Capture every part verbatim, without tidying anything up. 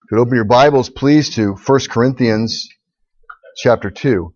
If you'd open your Bibles, please, to First Corinthians chapter two.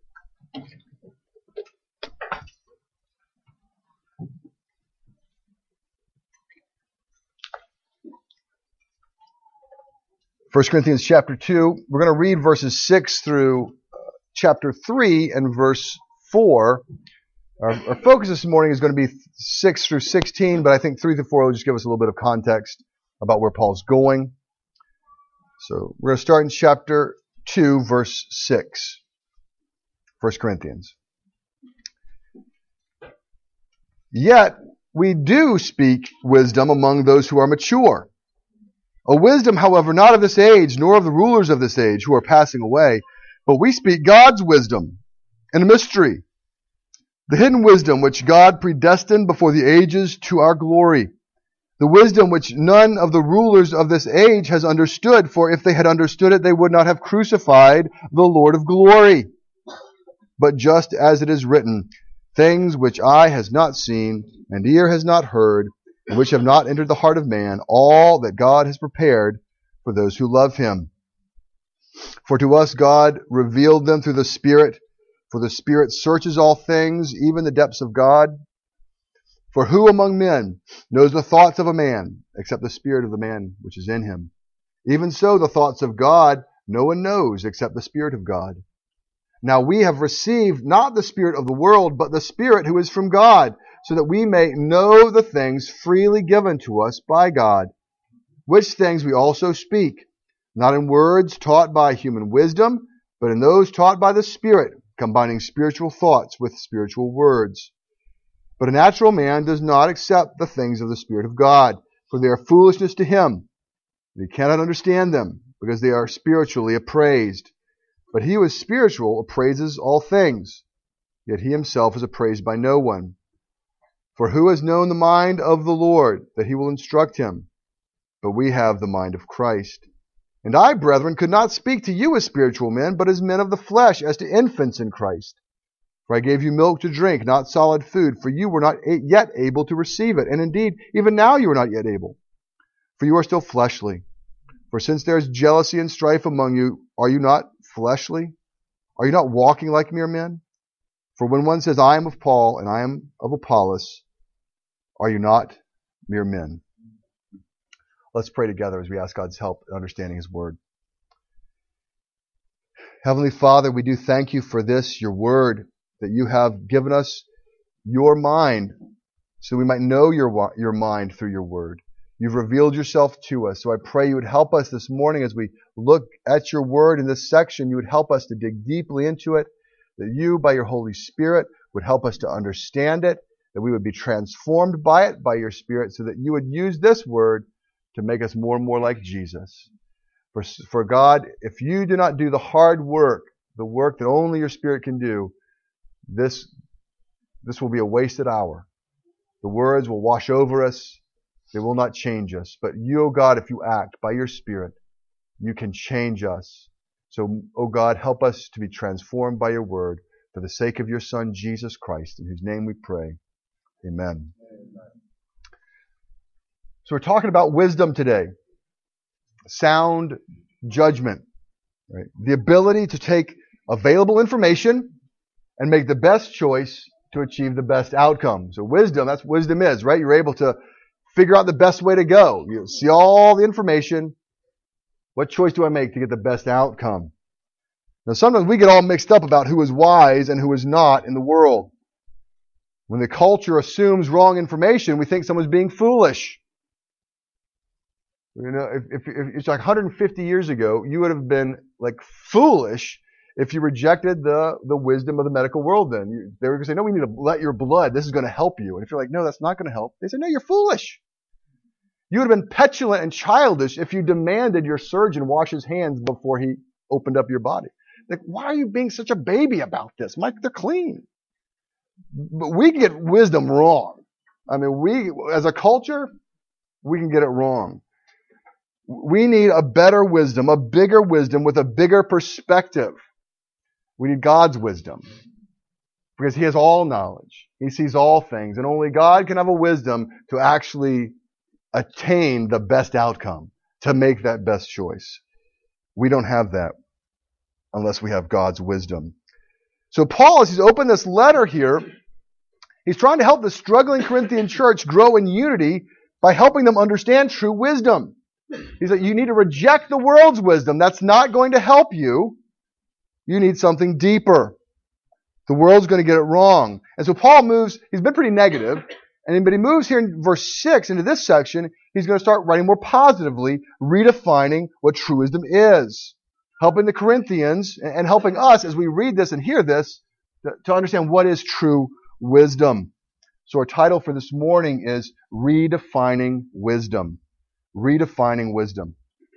First Corinthians chapter two. We're going to read verses six through chapter three and verse four. Our, our focus this morning is going to be six through sixteen, but I think three through four will just give us a little bit of context about where Paul's going. So we're going to start in chapter two, verse six. First Corinthians. Yet we do speak wisdom among those who are mature. A wisdom, however, not of this age, nor of the rulers of this age who are passing away, but we speak God's wisdom in a mystery, the hidden wisdom which God predestined before the ages to our glory. The wisdom which none of the rulers of this age has understood, for if they had understood it, they would not have crucified the Lord of glory. But just as it is written, things which eye has not seen, and ear has not heard, and which have not entered the heart of man, all that God has prepared for those who love Him. For to us God revealed them through the Spirit, for the Spirit searches all things, even the depths of God. For who among men knows the thoughts of a man, except the spirit of the man which is in him? Even so, the thoughts of God no one knows, except the Spirit of God. Now we have received not the spirit of the world, but the Spirit who is from God, so that we may know the things freely given to us by God, which things we also speak, not in words taught by human wisdom, but in those taught by the Spirit, combining spiritual thoughts with spiritual words. But a natural man does not accept the things of the Spirit of God, for they are foolishness to him. He cannot understand them, because they are spiritually appraised. But he who is spiritual appraises all things, yet he himself is appraised by no one. For who has known the mind of the Lord, that he will instruct him? But we have the mind of Christ. And I, brethren, could not speak to you as spiritual men, but as men of the flesh, as to infants in Christ. For I gave you milk to drink, not solid food, for you were not yet able to receive it. And indeed, even now you are not yet able, for you are still fleshly. For since there is jealousy and strife among you, are you not fleshly? Are you not walking like mere men? For when one says, I am of Paul, and I am of Apollos, are you not mere men? Let's pray together as we ask God's help in understanding His Word. Heavenly Father, we do thank you for this, your Word, that you have given us your mind so we might know your, your mind through your Word. You've revealed yourself to us. So I pray you would help us this morning as we look at your Word in this section. You would help us to dig deeply into it, that you, by your Holy Spirit, would help us to understand it, that we would be transformed by it, by your Spirit, so that you would use this Word to make us more and more like Jesus. For, for God, if you do not do the hard work, the work that only your Spirit can do, this, this will be a wasted hour. The words will wash over us. They will not change us. But you, O God, if you act by your Spirit, you can change us. So, O God, help us to be transformed by your Word for the sake of your Son, Jesus Christ, in whose name we pray. Amen. Amen. So we're talking about wisdom today. Sound judgment. Right? The ability to take available information and make the best choice to achieve the best outcome. So wisdom, that's what wisdom is, right? You're able to figure out the best way to go. You see all the information. What choice do I make to get the best outcome? Now sometimes we get all mixed up about who is wise and who is not in the world. When the culture assumes wrong information, we think someone's being foolish. You know, if, if, if it's like one hundred fifty years ago, you would have been like foolish if you rejected the, the wisdom of the medical world then. You, they were going to say, no, we need to let your blood. This is going to help you. And if you're like, no, that's not going to help. They say, no, you're foolish. You would have been petulant and childish if you demanded your surgeon wash his hands before he opened up your body. Like, why are you being such a baby about this? Mike, they're clean. But we get wisdom wrong. I mean, we, as a culture, we can get it wrong. We need a better wisdom, a bigger wisdom with a bigger perspective. We need God's wisdom because He has all knowledge. He sees all things, and only God can have a wisdom to actually attain the best outcome. to make that best choice. We don't have that unless we have God's wisdom. So Paul, as he's opened this letter here, he's trying to help the struggling Corinthian church grow in unity by helping them understand true wisdom. He said, you need to reject the world's wisdom. That's not going to help you. You need something deeper. The world's going to get it wrong. And so Paul moves, he's been pretty negative, and but he moves here in verse six into this section. He's going to start writing more positively, redefining what true wisdom is, helping the Corinthians and helping us as we read this and hear this to understand what is true wisdom. So our title for this morning is Redefining Wisdom. Redefining Wisdom.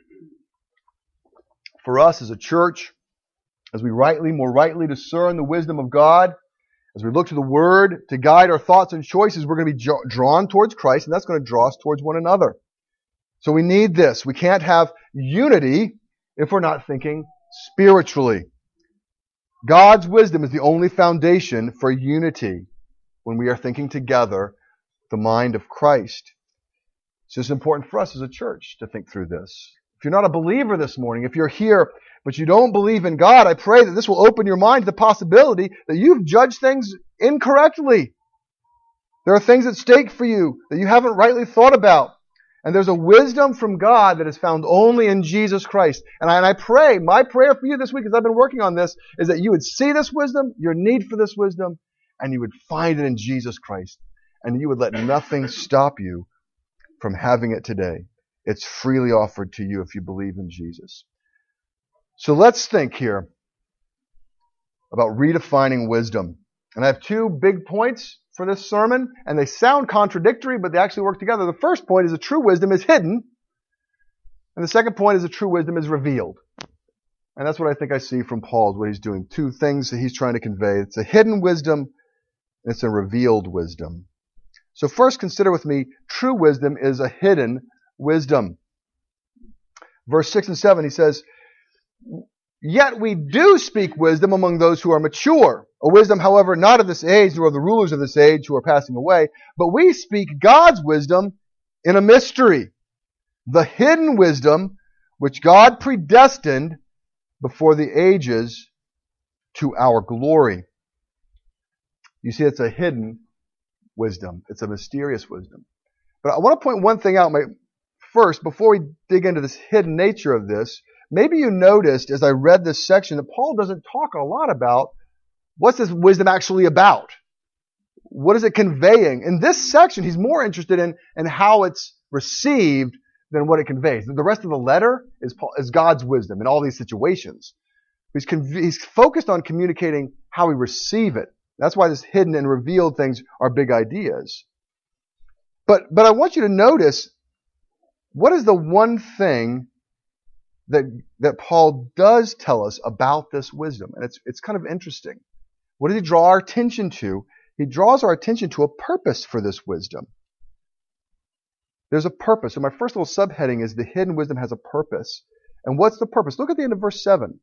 For us as a church, as we rightly, more rightly discern the wisdom of God, as we look to the Word to guide our thoughts and choices, we're going to be drawn towards Christ, and that's going to draw us towards one another. So we need this. We can't have unity if we're not thinking spiritually. God's wisdom is the only foundation for unity when we are thinking together the mind of Christ. So it's important for us as a church to think through this. If you're not a believer this morning, if you're here but you don't believe in God, I pray that this will open your mind to the possibility that you've judged things incorrectly. There are things at stake for you that you haven't rightly thought about. And there's a wisdom from God that is found only in Jesus Christ. And I, and I pray, my prayer for you this week as I've been working on this, is that you would see this wisdom, your need for this wisdom, and you would find it in Jesus Christ. And you would let nothing stop you from having it today. It's freely offered to you if you believe in Jesus. So let's think here about redefining wisdom. And I have two big points for this sermon, and they sound contradictory, but they actually work together. The first point is that true wisdom is hidden, and the second point is that true wisdom is revealed. And that's what I think I see from Paul's, what he's doing. Two things that he's trying to convey. It's a hidden wisdom, and it's a revealed wisdom. So first, consider with me, true wisdom is a hidden wisdom. Verse six and seven, he says, yet we do speak wisdom among those who are mature. A wisdom, however, not of this age, nor of the rulers of this age who are passing away, but we speak God's wisdom in a mystery, the hidden wisdom which God predestined before the ages to our glory. You see, it's a hidden wisdom. It's a mysterious wisdom. But I want to point one thing out first, before we dig into this hidden nature of this. Maybe you noticed as I read this section that Paul doesn't talk a lot about what's this wisdom actually about. What is it conveying? In this section, he's more interested in, in how it's received than what it conveys. The rest of the letter is, is God's wisdom in all these situations. He's, conv- he's focused on communicating how we receive it. That's why this hidden and revealed things are big ideas. But, but I want you to notice, what is the one thing that, that Paul does tell us about this wisdom? And it's, it's kind of interesting. What does he draw our attention to? He draws our attention to a purpose for this wisdom. There's a purpose. So my first little subheading is the hidden wisdom has a purpose. And what's the purpose? Look at the end of verse seven.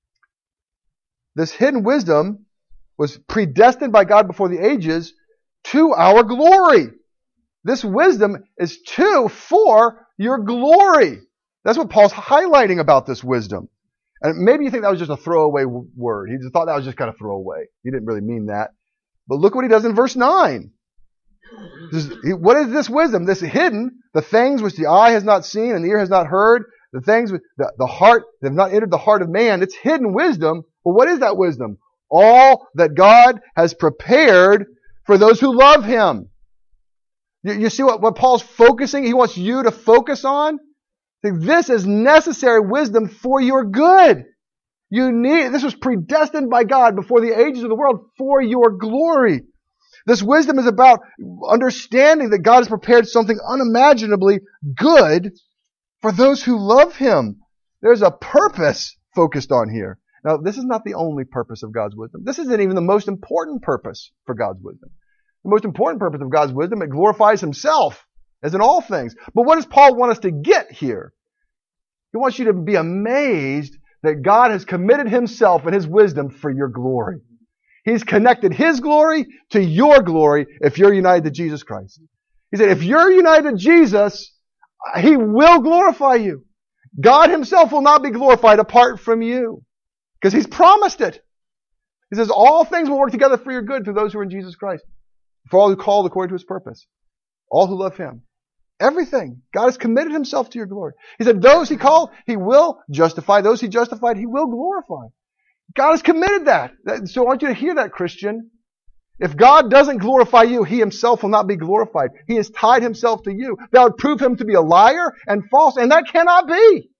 This hidden wisdom was predestined by God before the ages to our glory. This wisdom is to, for your glory. That's what Paul's highlighting about this wisdom. And maybe you think that was just a throwaway word. He just thought that was just kind of throwaway. He didn't really mean that. But look what he does in verse nine. This, what is this wisdom? This hidden, the things which the eye has not seen and the ear has not heard, the things which the, the heart that have not entered the heart of man. It's hidden wisdom. But what is that wisdom? All that God has prepared for those who love Him. You, you see what, what Paul's focusing? He wants you to focus on. This is necessary wisdom for your good. You need, this was predestined by God before the ages of the world for your glory. This wisdom is about understanding that God has prepared something unimaginably good for those who love Him. There's a purpose focused on here. Now, this is not the only purpose of God's wisdom. This isn't even the most important purpose for God's wisdom. The most important purpose of God's wisdom, it glorifies Himself, as in all things. But what does Paul want us to get here? He wants you to be amazed that God has committed Himself and His wisdom for your glory. He's connected His glory to your glory if you're united to Jesus Christ. He said, if you're united to Jesus, He will glorify you. God himself will not be glorified apart from you. Because he's promised it. He says, all things will work together for your good through those who are in Jesus Christ. For all who called according to his purpose. All who love him. Everything. God has committed himself to your glory. He said, those he called, he will justify. Those he justified, he will glorify. God has committed that. So I want you to hear that, Christian. If God doesn't glorify you, he himself will not be glorified. He has tied himself to you. That would prove him to be a liar and false, and that cannot be.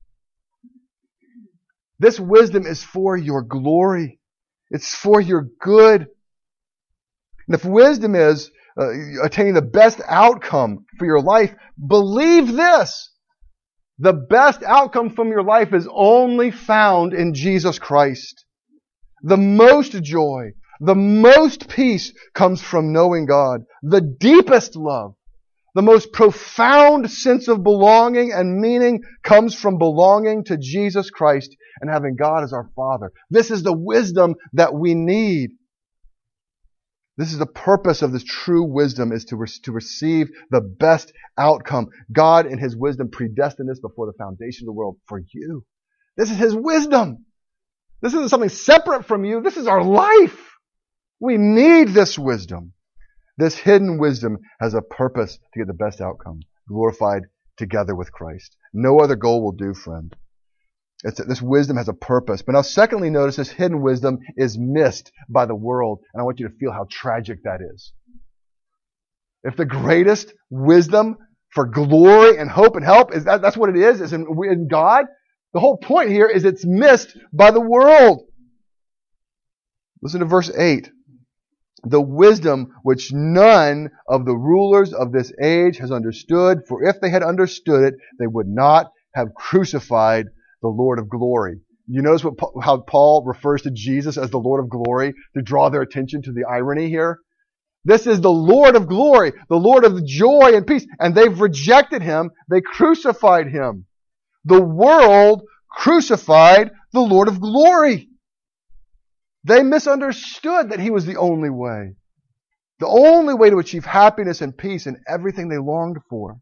This wisdom is for your glory. It's for your good. And if wisdom is uh, attaining the best outcome for your life, believe this. The best outcome from your life is only found in Jesus Christ. The most joy, the most peace comes from knowing God. The deepest love, the most profound sense of belonging and meaning comes from belonging to Jesus Christ and having God as our Father. This is the wisdom that we need. This is the purpose of this true wisdom, is to, re- to receive the best outcome. God in his wisdom predestined this before the foundation of the world for you. This is his wisdom. This isn't something separate from you. This is our life. We need this wisdom. This hidden wisdom has a purpose to get the best outcome, glorified together with Christ. No other goal will do, friend. It's, this wisdom has a purpose. But now secondly, notice this hidden wisdom is missed by the world. And I want you to feel how tragic that is. If the greatest wisdom for glory and hope and help, is that, that's what it is, is in, in God, the whole point here is it's missed by the world. Listen to verse eight. The wisdom which none of the rulers of this age has understood, for if they had understood it, they would not have crucified the Lord of glory. You notice what, how Paul refers to Jesus as the Lord of glory to draw their attention to the irony here? This is the Lord of glory, the Lord of joy and peace, and they've rejected him. They crucified him. The world crucified the Lord of glory. They misunderstood that he was the only way. The only way to achieve happiness and peace and everything they longed for.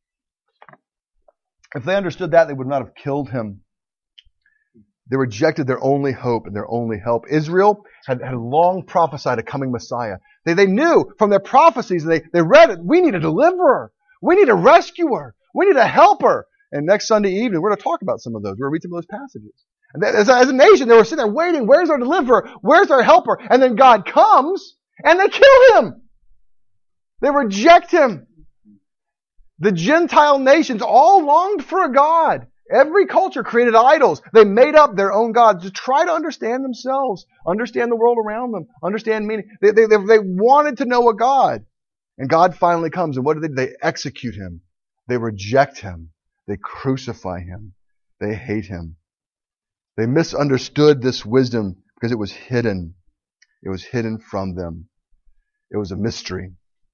If they understood that, they would not have killed him. They rejected their only hope and their only help. Israel had, had long prophesied a coming Messiah. They, they knew from their prophecies, they, they read it, we need a deliverer. We need a rescuer. We need a helper. And next Sunday evening, we're going to talk about some of those. We're going to read some of those passages. And as, as a nation, they were sitting there waiting. Where's our deliverer? Where's our helper? And then God comes and they kill him. They reject him. The Gentile nations all longed for a God. Every culture created idols. They made up their own gods to try to understand themselves, understand the world around them, understand meaning. They, they, they, they wanted to know a God. And God finally comes. And what do they do? They execute him. They reject him. They crucify him. They hate him. They misunderstood this wisdom because it was hidden. It was hidden from them. It was a mystery.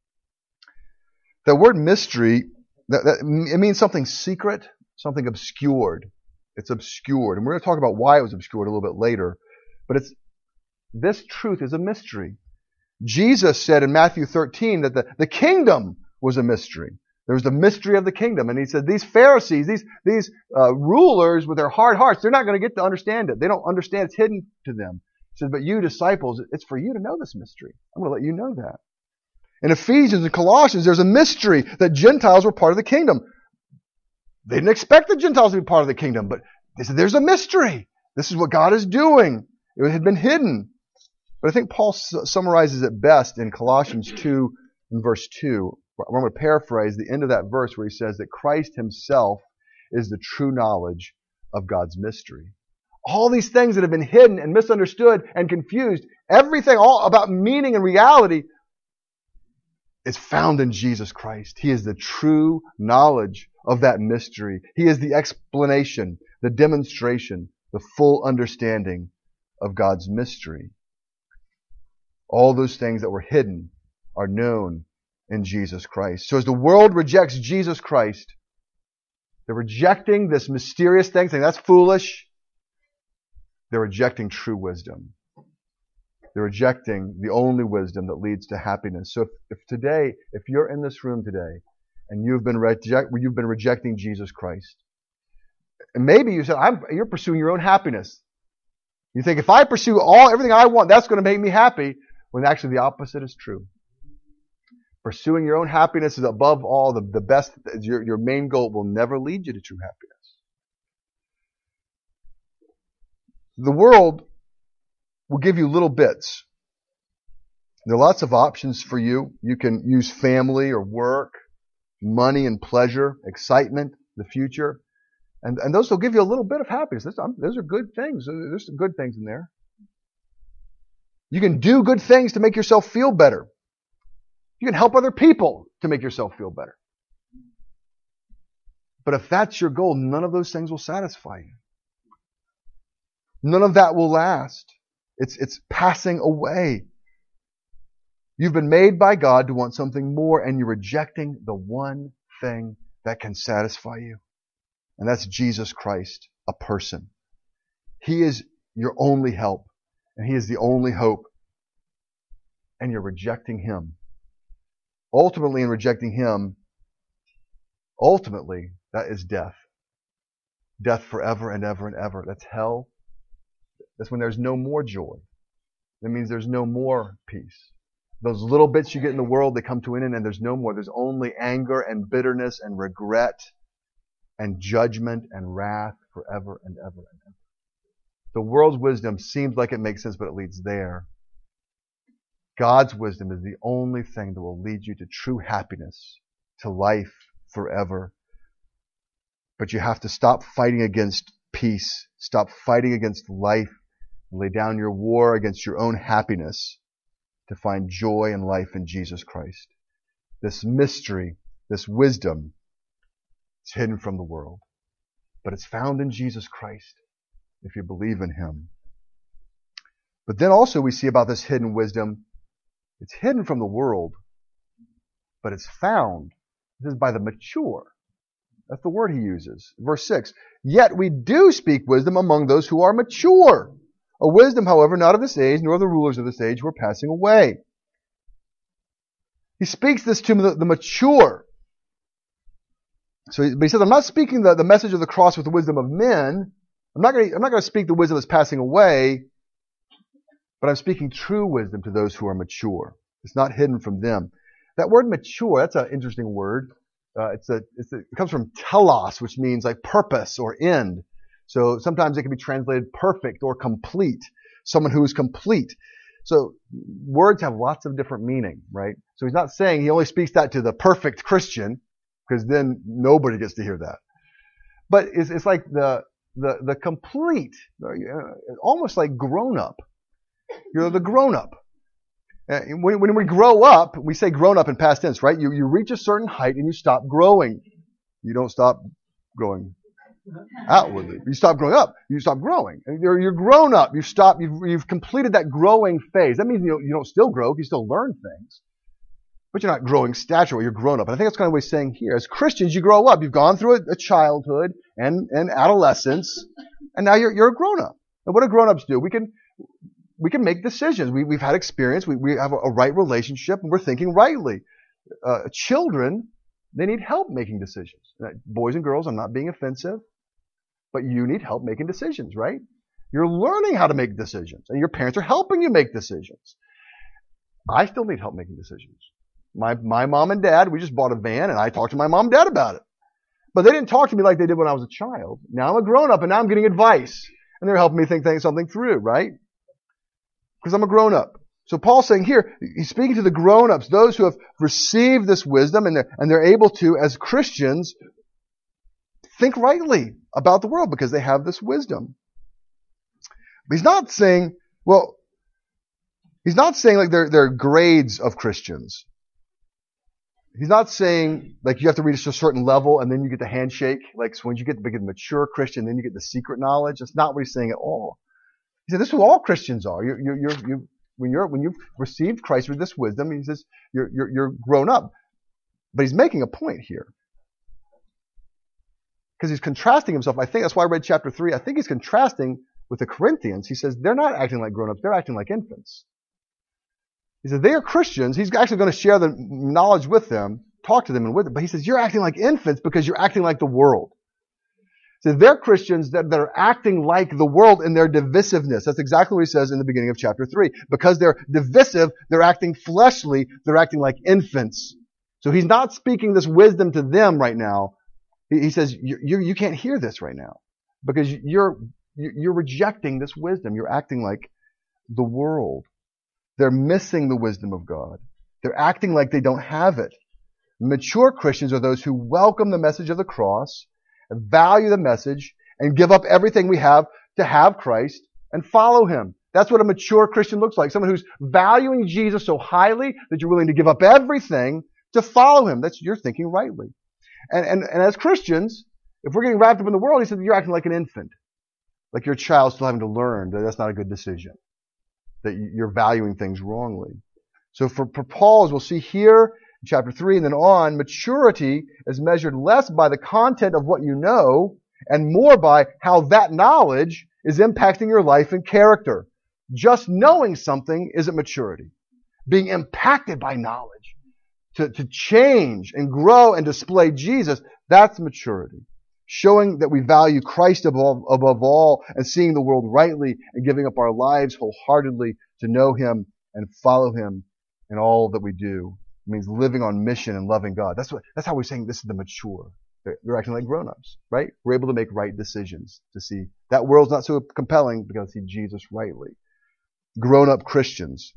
The word mystery, that, that, it means something secret, something obscured. It's obscured. And we're going to talk about why it was obscured a little bit later. But it's this truth is a mystery. Jesus said in Matthew thirteen that the, the kingdom was a mystery. There was the mystery of the kingdom. And he said, these Pharisees, these, these uh, rulers with their hard hearts, they're not going to get to understand it. They don't understand it's hidden to them. He said, but you disciples, it's for you to know this mystery. I'm going to let you know that. In Ephesians and Colossians, there's a mystery that Gentiles were part of the kingdom. They didn't expect the Gentiles to be part of the kingdom, but they said, there's a mystery. This is what God is doing. It had been hidden. But I think Paul su- summarizes it best in Colossians two and verse two. I'm going to paraphrase the end of that verse where he says that Christ himself is the true knowledge of God's mystery. All these things that have been hidden and misunderstood and confused, everything all about meaning and reality is found in Jesus Christ. He is the true knowledge of that mystery. He is the explanation, the demonstration, the full understanding of God's mystery. All those things that were hidden are known in Jesus Christ. So as the world rejects Jesus Christ, they're rejecting this mysterious thing, saying that's foolish. They're rejecting true wisdom. They're rejecting the only wisdom that leads to happiness. So if, if today, if you're in this room today and you've been reject, you've been rejecting Jesus Christ, And maybe you said, I'm, you're pursuing your own happiness. You think if I pursue all everything I want, that's going to make me happy, when actually the opposite is true. Pursuing your own happiness is above all the, the best, your, your main goal will never lead you to true happiness. The world will give you little bits. There are lots of options for you. You can use family or work, money and pleasure, excitement, the future. And, and those will give you a little bit of happiness. Those, those are good things. There's some good things in there. You can do good things to make yourself feel better. You can help other people to make yourself feel better. But if that's your goal, none of those things will satisfy you. None of that will last. It's, it's passing away. You've been made by God to want something more, and you're rejecting the one thing that can satisfy you. And that's Jesus Christ, a person. He is your only help, and He is the only hope. And you're rejecting Him. Ultimately, in rejecting Him, ultimately, that is death. Death forever and ever and ever. That's hell. That's when there's no more joy. That means there's no more peace. Those little bits you get in the world, they come to an end and there's no more. There's only anger and bitterness and regret and judgment and wrath forever and ever and ever. The world's wisdom seems like it makes sense, but it leads there. God's wisdom is the only thing that will lead you to true happiness, to life forever. But you have to stop fighting against peace. Stop fighting against life. Lay down your war against your own happiness to find joy and life in Jesus Christ. This mystery, this wisdom, is hidden from the world. But it's found in Jesus Christ if you believe in Him. But then also we see about this hidden wisdom, it's hidden from the world, but it's found. This is by the mature. That's the word he uses. Verse six. Yet we do speak wisdom among those who are mature. A wisdom, however, not of this age, nor of the rulers of this age who are passing away. He speaks this to the, the mature. So he, but he says, I'm not speaking the, the message of the cross with the wisdom of men. I'm not going to, I'm not going to speak the wisdom that's passing away, but I'm speaking true wisdom to those who are mature. It's not hidden from them. That word mature, that's an interesting word. Uh, it's a, it's a, it comes from telos, which means like purpose or end. So sometimes it can be translated perfect or complete. Someone who is complete. So words have lots of different meaning, right? So he's not saying he only speaks that to the perfect Christian, because then nobody gets to hear that. But it's, it's like the, the, the complete, almost like grown up. You're the grown up. When, when we grow up, we say grown up in past tense, right? You, you reach a certain height and you stop growing. You don't stop growing outwardly. You stop growing up. You stop growing. You're, you're grown up. You stop. You've, you've completed that growing phase. That means you don't, you don't still grow. You still learn things, but you're not growing stature. You're grown up. And I think that's kind of what he's saying here. As Christians, you grow up. You've gone through a, a childhood and, and adolescence, and now you're, you're a grown up. And what do grown ups do? We can, we can make decisions. We, we've had experience. We, we have a, a right relationship, and we're thinking rightly. Uh, children, they need help making decisions. Boys and girls, I'm not being offensive. But you need help making decisions, right? You're learning how to make decisions, and your parents are helping you make decisions. I still need help making decisions. My my mom and dad, we just bought a van, and I talked to my mom and dad about it. But they didn't talk to me like they did when I was a child. Now I'm a grown-up, and now I'm getting advice. And they're helping me think, think something through, right? Because I'm a grown-up. So Paul's saying here, he's speaking to the grown-ups, those who have received this wisdom, and they're, and they're able to, as Christians, think rightly about the world because they have this wisdom. But he's not saying, well, he's not saying like there, there are grades of Christians. He's not saying like you have to reach a certain level and then you get the handshake. Like so when you get to become a mature Christian, then you get the secret knowledge. That's not what he's saying at all. He said this is who all Christians are. You're, you're, you're, you when you're when you've received Christ with this wisdom, he says you're, you're, you're grown up. But he's making a point here. Because he's contrasting himself. I think that's why I read chapter three. I think he's contrasting with the Corinthians. He says they're not acting like grown-ups. They're acting like infants. He says they are Christians. He's actually going to share the knowledge with them, talk to them and with them. But he says you're acting like infants because you're acting like the world. So they're Christians that, that are acting like the world in their divisiveness. That's exactly what he says in the beginning of chapter three. Because they're divisive, they're acting fleshly, they're acting like infants. So he's not speaking this wisdom to them right now. He, he says, you, you, you can't hear this right now. Because you're, you're rejecting this wisdom. You're acting like the world. They're missing the wisdom of God. They're acting like they don't have it. Mature Christians are those who welcome the message of the cross, value the message, and give up everything we have to have Christ and follow Him. That's what a mature Christian looks like. Someone who's valuing Jesus so highly that you're willing to give up everything to follow Him. That's, you're thinking rightly. And, and, and as Christians, if we're getting wrapped up in the world, he said, you're acting like an infant. Like you're a child still having to learn that that's not a good decision. That you're valuing things wrongly. So for, for Paul, as we'll see here, chapter three and then on, maturity is measured less by the content of what you know and more by how that knowledge is impacting your life and character. Just knowing something isn't maturity. Being impacted by knowledge to, to change and grow and display Jesus, that's maturity. Showing that we value Christ above, above all and seeing the world rightly and giving up our lives wholeheartedly to know Him and follow Him in all that we do. It means living on mission and loving God. That's what, that's how we're saying this is the mature. They're acting like grown-ups, right? We're able to make right decisions to see that world's not so compelling because I see Jesus rightly. Grown-up Christians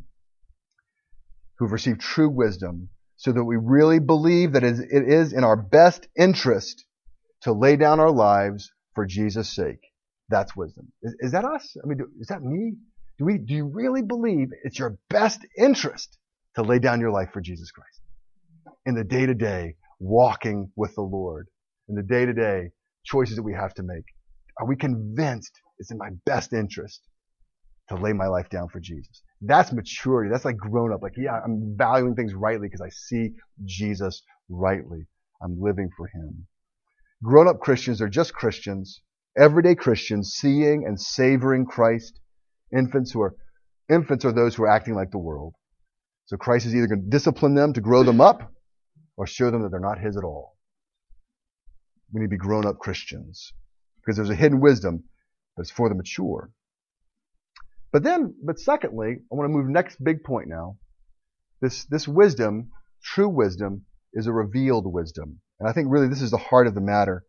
who've received true wisdom so that we really believe that it is in our best interest to lay down our lives for Jesus' sake. That's wisdom. Is, is that us? I mean, do, is that me? Do we, do you really believe it's your best interest to lay down your life for Jesus Christ? In the day-to-day walking with the Lord, in the day-to-day choices that we have to make, are we convinced it's in my best interest to lay my life down for Jesus? That's maturity. That's like grown up. Like, yeah, I'm valuing things rightly because I see Jesus rightly. I'm living for Him. Grown-up Christians are just Christians, everyday Christians, seeing and savoring Christ. Infants who are infants are those who are acting like the world. So Christ is either going to discipline them to grow them up or show them that they're not His at all. We need to be grown-up Christians because there's a hidden wisdom, but it's for the mature. But then, but secondly, I want to move next big point now. This, this wisdom, true wisdom, is a revealed wisdom. And I think really this is the heart of the matter.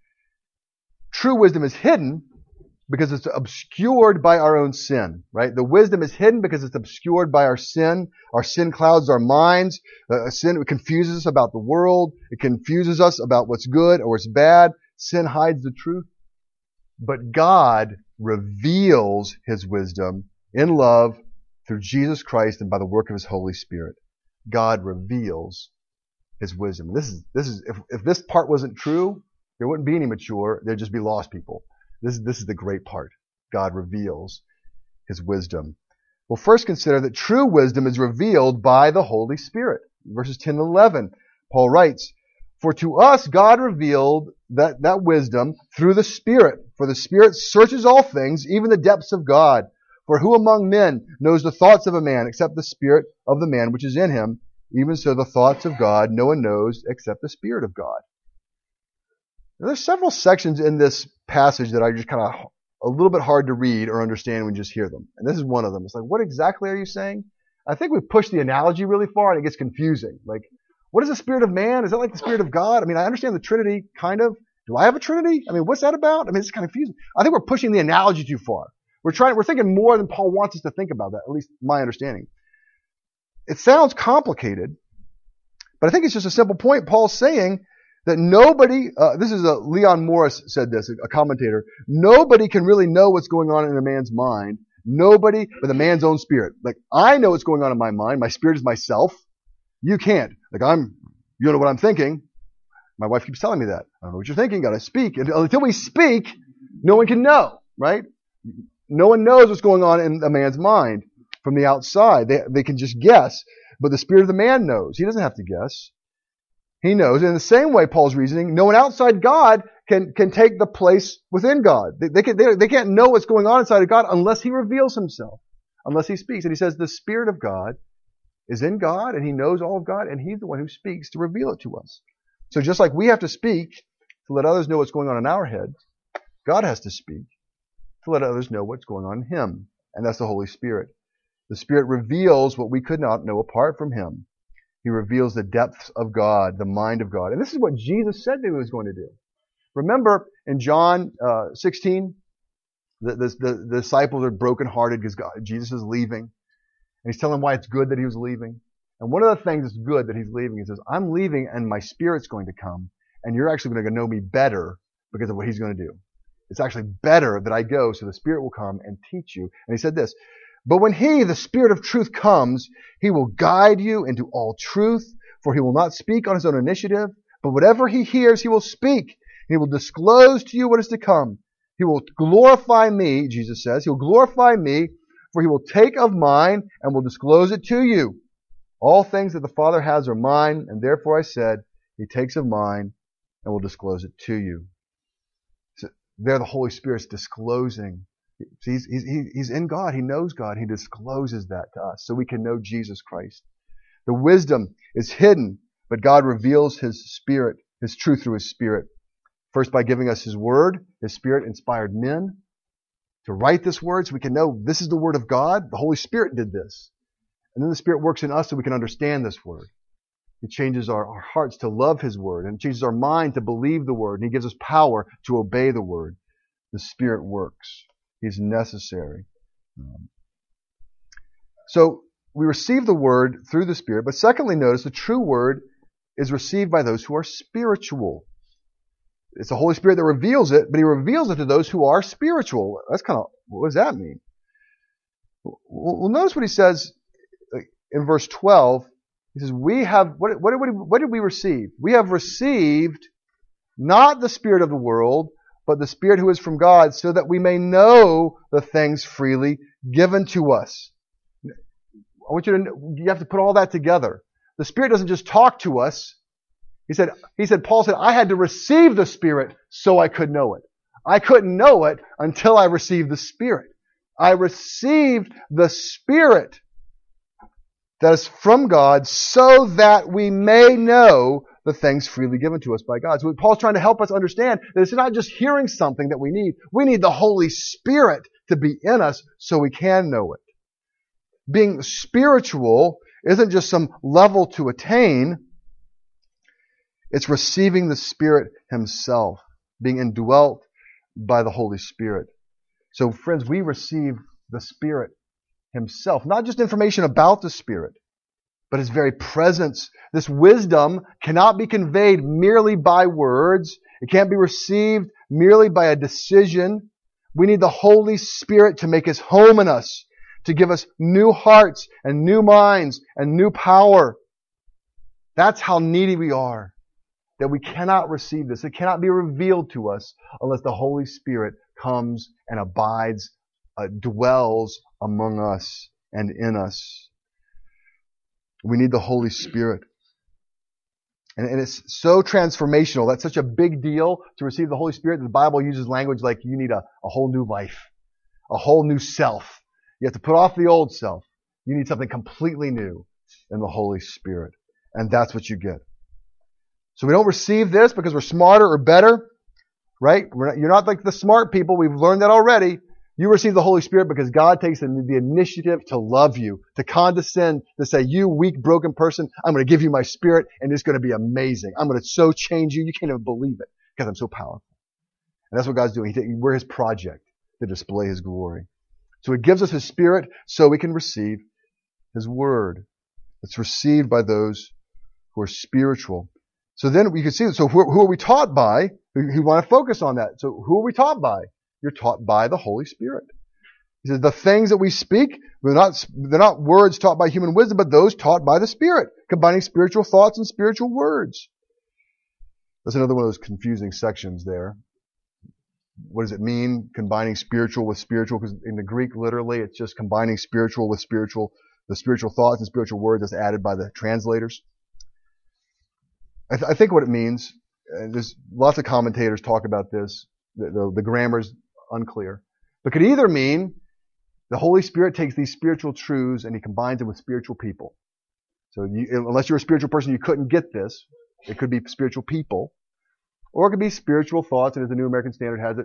True wisdom is hidden because it's obscured by our own sin, right? The wisdom is hidden because it's obscured by our sin. Our sin clouds our minds. Uh, sin confuses us about the world. It confuses us about what's good or what's bad. Sin hides the truth. But God reveals His wisdom in love through Jesus Christ and by the work of His Holy Spirit. God reveals His wisdom. This is, this is, if, if this part wasn't true, there wouldn't be any mature. There'd just be lost people. This, this is the great part. God reveals His wisdom. Well, first consider that true wisdom is revealed by the Holy Spirit. Verses ten and eleven, Paul writes, "For to us God revealed that, that wisdom through the Spirit. For the Spirit searches all things, even the depths of God. For who among men knows the thoughts of a man except the spirit of the man which is in him? Even so the thoughts of God no one knows except the Spirit of God." Now, there's several sections in this passage that are just kind of a little bit hard to read or understand when you just hear them. And this is one of them. It's like, what exactly are you saying? I think we push the analogy really far and it gets confusing. Like, what is the Spirit of man? Is that like the Spirit of God? I mean, I understand the Trinity, kind of. Do I have a Trinity? I mean, what's that about? I mean, it's kind of confusing. I think we're pushing the analogy too far. We're trying, we're thinking more than Paul wants us to think about that, at least my understanding. It sounds complicated, but I think it's just a simple point. Paul's saying that nobody, uh, this is a, Leon Morris said this, a commentator, nobody can really know what's going on in a man's mind. Nobody but the man's own spirit. Like, I know what's going on in my mind. My spirit is myself. You can't. Like, I'm, you don't know what I'm thinking. My wife keeps telling me that. I don't know what you're thinking. Gotta speak. And until we speak, no one can know, right? No one knows what's going on in a man's mind from the outside. They, they can just guess. But the spirit of the man knows. He doesn't have to guess. He knows. And in the same way, Paul's reasoning, no one outside God can, can take the place within God. They, they, can, they, they can't know what's going on inside of God unless He reveals Himself, unless He speaks. And he says the Spirit of God is in God, and He knows all of God, and He's the one who speaks to reveal it to us. So just like we have to speak to let others know what's going on in our head, God has to speak to let others know what's going on in Him. And that's the Holy Spirit. The Spirit reveals what we could not know apart from Him. He reveals the depths of God, the mind of God. And this is what Jesus said that He was going to do. Remember in John uh, sixteen, the, the, the, the disciples are brokenhearted because God, Jesus is leaving. And He's telling them why it's good that He was leaving. And one of the things that's good that He's leaving, He says, I'm leaving and my Spirit's going to come. And you're actually going to know me better because of what He's going to do. It's actually better that I go so the Spirit will come and teach you. And He said this, but when He, the Spirit of truth, comes, He will guide you into all truth, for He will not speak on His own initiative, but whatever He hears, He will speak. He will disclose to you what is to come. He will glorify me, Jesus says. He will glorify me, for He will take of mine and will disclose it to you. All things that the Father has are mine, and therefore I said, He takes of mine and will disclose it to you. So there the Holy Spirit's disclosing. He's, he's, he's in God. He knows God. He discloses that to us so we can know Jesus Christ. The wisdom is hidden, but God reveals His Spirit, His truth through His Spirit. First by giving us His Word. His Spirit inspired men to write this Word so we can know this is the Word of God. The Holy Spirit did this. And then the Spirit works in us so we can understand this Word. He changes our, our hearts to love His Word and changes our mind to believe the Word. And He gives us power to obey the Word. The Spirit works. He's necessary. Um, so we receive the Word through the Spirit. But secondly, notice the true Word is received by those who are spiritual. It's the Holy Spirit that reveals it, but He reveals it to those who are spiritual. That's kind of, what does that mean? Well, notice what He says in verse twelve. He says, we have, what, what, what, what did we receive? We have received not the spirit of the world, but the Spirit who is from God, so that we may know the things freely given to us. I want you to, you have to put all that together. The Spirit doesn't just talk to us. He said, he said, Paul said, I had to receive the Spirit so I could know it. I couldn't know it until I received the Spirit. I received the Spirit that is from God so that we may know the things freely given to us by God. So Paul's trying to help us understand that it's not just hearing something that we need. We need the Holy Spirit to be in us so we can know it. Being spiritual isn't just some level to attain. It's receiving the Spirit Himself, being indwelt by the Holy Spirit. So friends, we receive the Spirit Himself, not just information about the Spirit, but His very presence. This wisdom cannot be conveyed merely by words. It can't be received merely by a decision. We need the Holy Spirit to make His home in us, to give us new hearts and new minds and new power. That's how needy we are, that we cannot receive this. It cannot be revealed to us unless the Holy Spirit comes and abides, uh, dwells among us and in us. We need the Holy Spirit. And, and it's so transformational. That's such a big deal to receive the Holy Spirit. The Bible uses language like you need a, a whole new life, a whole new self. You have to put off the old self. You need something completely new in the Holy Spirit. And that's what you get. So we don't receive this because we're smarter or better, right? We're not, you're not like the smart people. We've learned that already. You receive the Holy Spirit because God takes the, the initiative to love you, to condescend, to say, you weak, broken person, I'm going to give you my Spirit and it's going to be amazing. I'm going to so change you, you can't even believe it because I'm so powerful. And that's what God's doing. He, we're His project to display His glory. So He gives us His Spirit so we can receive His Word. It's received by those who are spiritual. So then we can see, so who, who are we taught by? We, we want to focus on that. So who are we taught by? You're taught by the Holy Spirit. He says the things that we speak, they're not, they're not words taught by human wisdom, but those taught by the Spirit, combining spiritual thoughts and spiritual words. That's another one of those confusing sections there. What does it mean, combining spiritual with spiritual? Because in the Greek, literally, it's just combining spiritual with spiritual, the spiritual thoughts and spiritual words that's added by the translators. I, th- I think what it means, and there's lots of commentators talk about this, the, the, the grammar's unclear, but could either mean the Holy Spirit takes these spiritual truths and He combines them with spiritual people. So you, unless you're a spiritual person, you couldn't get this. It could be spiritual people. Or it could be spiritual thoughts, and as the New American Standard has it,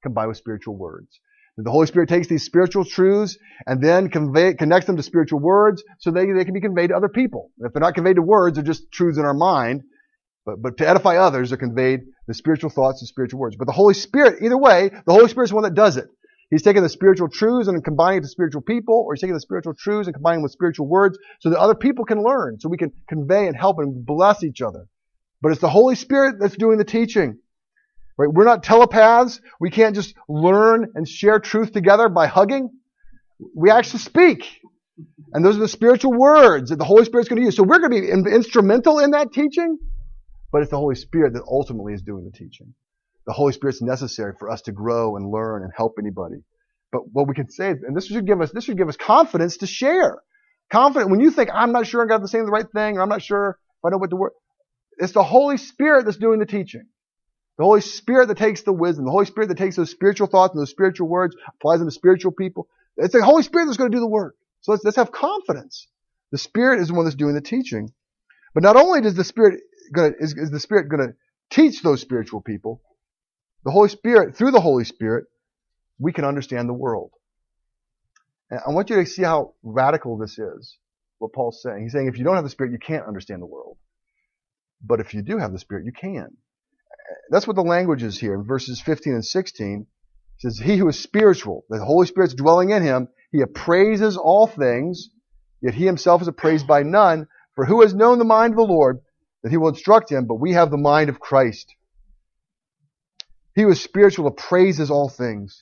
combined with spiritual words. The Holy Spirit takes these spiritual truths and then convey, connects them to spiritual words so they, they can be conveyed to other people. If they're not conveyed to words, they're just truths in our mind. But, but to edify others, they're conveyed the spiritual thoughts and spiritual words. But the Holy Spirit, either way, the Holy Spirit is the one that does it. He's taking the spiritual truths and combining it to spiritual people, or he's taking the spiritual truths and combining them with spiritual words so that other people can learn, so we can convey and help and bless each other. But it's the Holy Spirit that's doing the teaching. Right? We're not telepaths. We can't just learn and share truth together by hugging. We actually speak. And those are the spiritual words that the Holy Spirit's going to use. So we're going to be in- instrumental in that teaching, but it's the Holy Spirit that ultimately is doing the teaching. The Holy Spirit's necessary for us to grow and learn and help anybody. But what we can say, and this should give us, this should give us confidence to share. Confident when you think, I'm not sure I got the saying the right thing, or I'm not sure if I know what the word. It's the Holy Spirit that's doing the teaching. The Holy Spirit that takes the wisdom. The Holy Spirit that takes those spiritual thoughts and those spiritual words, applies them to spiritual people. It's the Holy Spirit that's going to do the work. So let's, let's have confidence. The Spirit is the one that's doing the teaching. But not only does the Spirit gonna, is, is the Spirit going to teach those spiritual people, the Holy Spirit, through the Holy Spirit, we can understand the world. And I want you to see how radical this is, what Paul's saying. He's saying if you don't have the Spirit, you can't understand the world. But if you do have the Spirit, you can. That's what the language is here. In verses fifteen and sixteen, it says, he who is spiritual, the Holy Spirit's dwelling in him, he appraises all things, yet he himself is appraised by none. For who has known the mind of the Lord, that he will instruct him, but we have the mind of Christ. He who is spiritual appraises all things.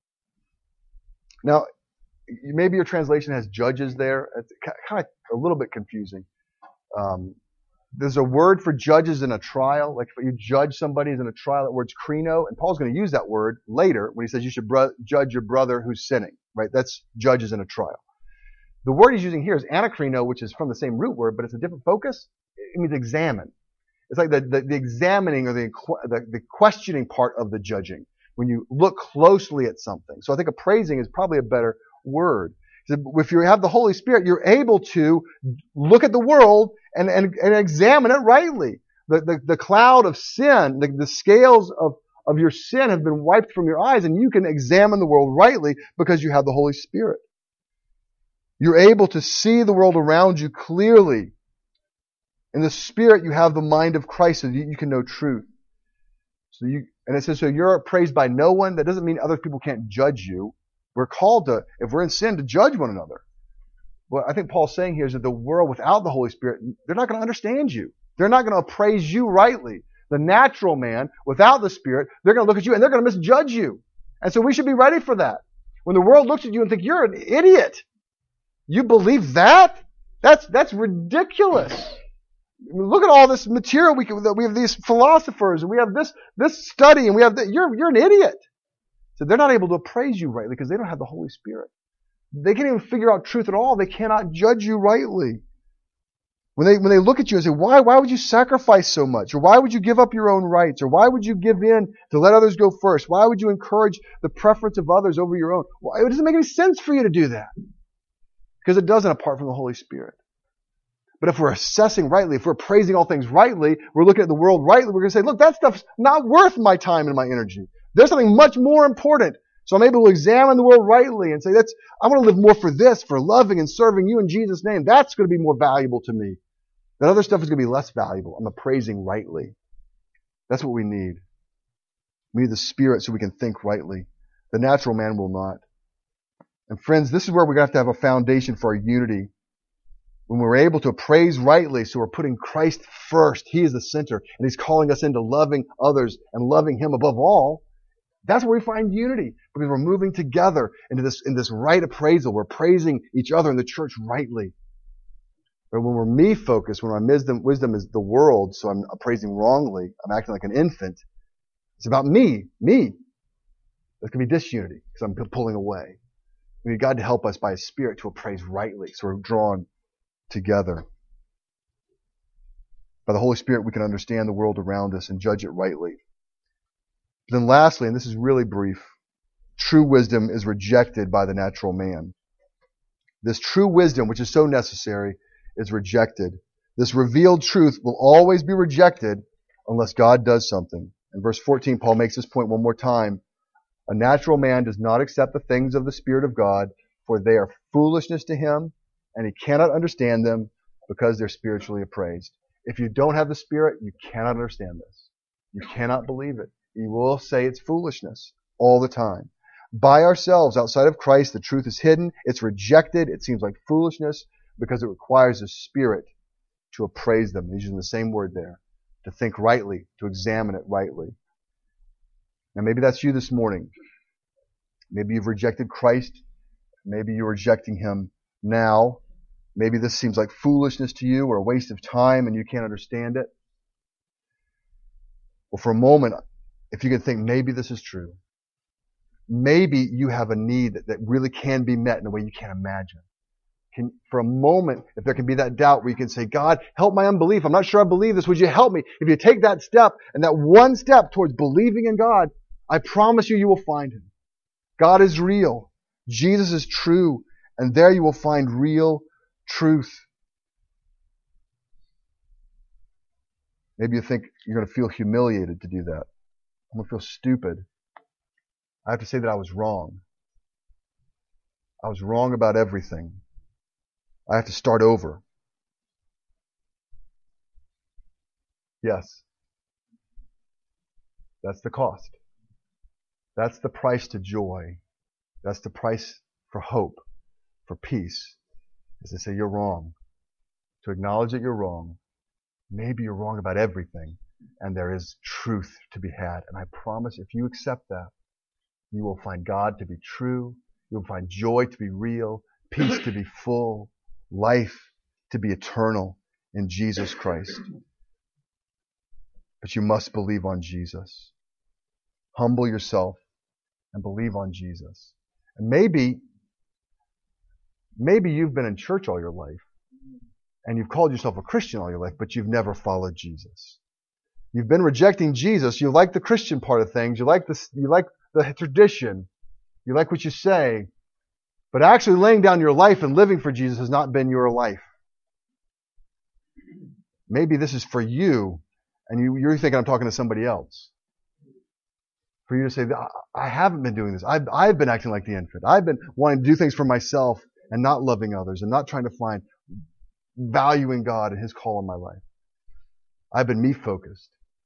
Now, maybe your translation has judges there. It's kind of a little bit confusing. Um, There's a word for judges in a trial. Like if you judge somebody in a trial, that word's krino. And Paul's going to use that word later when he says you should bro- judge your brother who's sinning. Right? That's judges in a trial. The word he's using here is anakrino, which is from the same root word, but it's a different focus. It means examine. It's like the, the, the examining or the, the, the questioning part of the judging. When you look closely at something. So I think appraising is probably a better word. If you have the Holy Spirit, you're able to look at the world and, and, and examine it rightly. The, the, the cloud of sin, the, the scales of, of your sin have been wiped from your eyes, and you can examine the world rightly because you have the Holy Spirit. You're able to see the world around you clearly. In the Spirit, you have the mind of Christ so you, you can know truth. So you, and it says, so you're appraised by no one. That doesn't mean other people can't judge you. We're called to, if we're in sin, to judge one another. What I think Paul's saying here is that the world without the Holy Spirit, they're not going to understand you. They're not going to appraise you rightly. The natural man, without the Spirit, they're going to look at you and they're going to misjudge you. And so we should be ready for that. When the world looks at you and think, you're an idiot. You believe that? That's, that's ridiculous. Look at all this material we can, we have these philosophers and we have this, this study and we have that. You're, you're an idiot. So they're not able to appraise you rightly because they don't have the Holy Spirit. They can't even figure out truth at all. They cannot judge you rightly. When they, when they look at you and say, why, why would you sacrifice so much? Or why would you give up your own rights? Or why would you give in to let others go first? Why would you encourage the preference of others over your own? Well, it doesn't make any sense for you to do that. Because it doesn't apart from the Holy Spirit. But if we're assessing rightly, if we're praising all things rightly, we're looking at the world rightly, we're going to say, look, that stuff's not worth my time and my energy. There's something much more important. So I'm able to examine the world rightly and say, that's, I want to live more for this, for loving and serving you in Jesus' name. That's going to be more valuable to me. That other stuff is going to be less valuable. I'm appraising rightly. That's what we need. We need the Spirit so we can think rightly. The natural man will not. And friends, this is where we're going to have to have a foundation for our unity. When we're able to praise rightly, so we're putting Christ first. He is the center, and He's calling us into loving others and loving Him above all. That's where we find unity, because we're moving together into this, in this right appraisal. We're praising each other in the church rightly. But when we're me-focused, when my wisdom, wisdom is the world, so I'm appraising wrongly, I'm acting like an infant, it's about me, me. There's going to be disunity, because I'm pulling away. We need God to help us by His Spirit to appraise rightly, so we're drawn together. By the Holy Spirit, we can understand the world around us and judge it rightly. Then lastly, and this is really brief, true wisdom is rejected by the natural man. This true wisdom, which is so necessary, is rejected. This revealed truth will always be rejected unless God does something. In verse fourteen, Paul makes this point one more time. A natural man does not accept the things of the Spirit of God, for they are foolishness to him, and he cannot understand them because they're spiritually appraised. If you don't have the Spirit, you cannot understand this. You cannot believe it. You will say it's foolishness all the time. By ourselves, outside of Christ, the truth is hidden. It's rejected. It seems like foolishness because it requires the Spirit to appraise them. He's using the same word there. To think rightly, to examine it rightly. Now maybe that's you this morning. Maybe you've rejected Christ. Maybe you're rejecting Him now. Maybe this seems like foolishness to you or a waste of time and you can't understand it. Well, for a moment, if you can think maybe this is true, maybe you have a need that, that really can be met in a way you can't imagine. Can, for a moment, if there can be that doubt where you can say, God, help my unbelief. I'm not sure I believe this. Would you help me? If you take that step and that one step towards believing in God, I promise you, you will find Him. God is real. Jesus is true. And there you will find real truth. Maybe you think you're going to feel humiliated to do that. I'm going to feel stupid. I have to say that I was wrong. I was wrong about everything. I have to start over. Yes. That's the cost. That's the price to joy. That's the price for hope, for peace, is to say you're wrong. To acknowledge that you're wrong. Maybe you're wrong about everything, and there is truth to be had. And I promise if you accept that, you will find God to be true. You will find joy to be real, peace to be full, life to be eternal in Jesus Christ. But you must believe on Jesus. Humble yourself and believe on Jesus. And maybe, maybe you've been in church all your life and you've called yourself a Christian all your life, but you've never followed Jesus. You've been rejecting Jesus. You like the Christian part of things. You like the, you like the tradition. You like what you say. But actually laying down your life and living for Jesus has not been your life. Maybe this is for you, and you, you're thinking I'm talking to somebody else. For you to say, I haven't been doing this. I've, I've been acting like the infant. I've been wanting to do things for myself and not loving others and not trying to find value in God and His call in my life. I've been me-focused.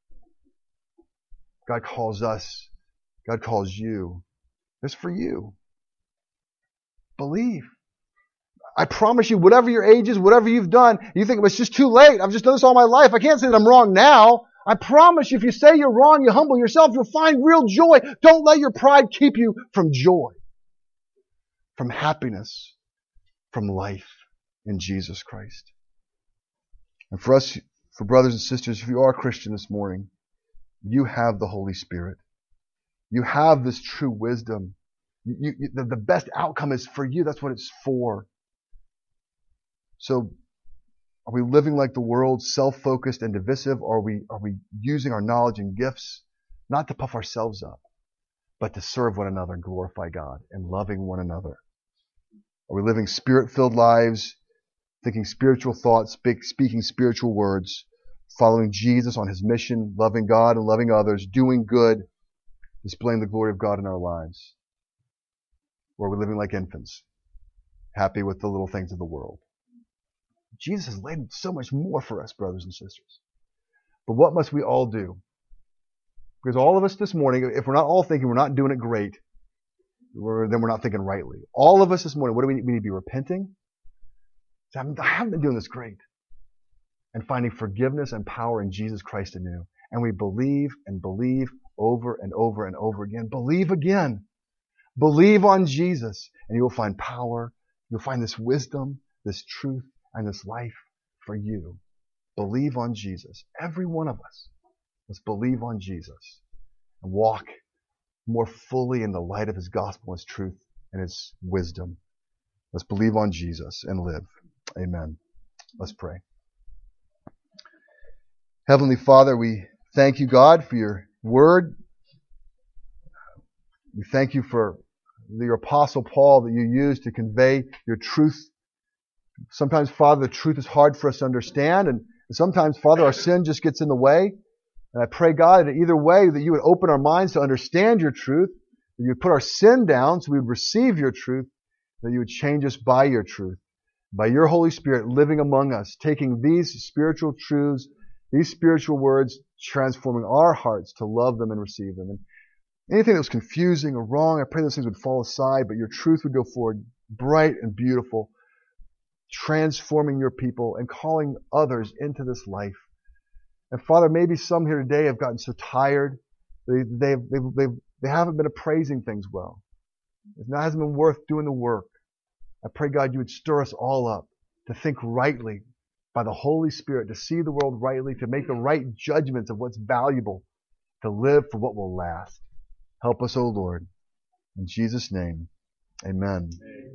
God calls us. God calls you. It's for you. Believe. I promise you, whatever your age is, whatever you've done, you think it's just too late. I've just done this all my life. I can't say that I'm wrong now. I promise you, if you say you're wrong, you humble yourself, you'll find real joy. Don't let your pride keep you from joy, from happiness, from life in Jesus Christ. And for us, for brothers and sisters, if you are a Christian this morning, you have the Holy Spirit. You have this true wisdom. You, you, the, the best outcome is for you. That's what it's for. So, are we living like the world, self-focused and divisive? Or are we, are we using our knowledge and gifts not to puff ourselves up, but to serve one another and glorify God and loving one another? Are we living Spirit-filled lives, thinking spiritual thoughts, speak, speaking spiritual words, following Jesus on His mission, loving God and loving others, doing good, displaying the glory of God in our lives? Or are we living like infants, happy with the little things of the world? Jesus has laid so much more for us, brothers and sisters. But what must we all do? Because all of us this morning, if we're not all thinking we're not doing it great, we're, then we're not thinking rightly. All of us this morning, what do we need? We need to be repenting. I haven't been doing this great. And finding forgiveness and power in Jesus Christ anew. And we believe and believe over and over and over again. Believe again. Believe on Jesus, and you will find power. You'll find this wisdom, this truth, and this life for you. Believe on Jesus. Every one of us. Let's believe on Jesus and walk more fully in the light of His gospel, His truth, and His wisdom. Let's believe on Jesus and live. Amen. Let's pray. Heavenly Father, we thank you, God, for your word. We thank you for your Apostle Paul that you used to convey your truth. Sometimes, Father, the truth is hard for us to understand, and sometimes, Father, our sin just gets in the way. And I pray, God, that either way that you would open our minds to understand your truth, That you would put our sin down so we would receive your truth. That you would change us by your truth. By your Holy Spirit living among us, taking these spiritual truths, these spiritual words, transforming our hearts to love them and receive them. And anything that was confusing or wrong, I pray those things would fall aside, but your truth would go forward bright and beautiful, transforming your people and calling others into this life. And Father, maybe some here today have gotten so tired. They, they've, they've, they've, they haven't been appraising things well. It hasn't been worth doing the work. I pray, God, you would stir us all up to think rightly by the Holy Spirit, to see the world rightly, to make the right judgments of what's valuable, to live for what will last. Help us, O Lord. In Jesus' name, amen.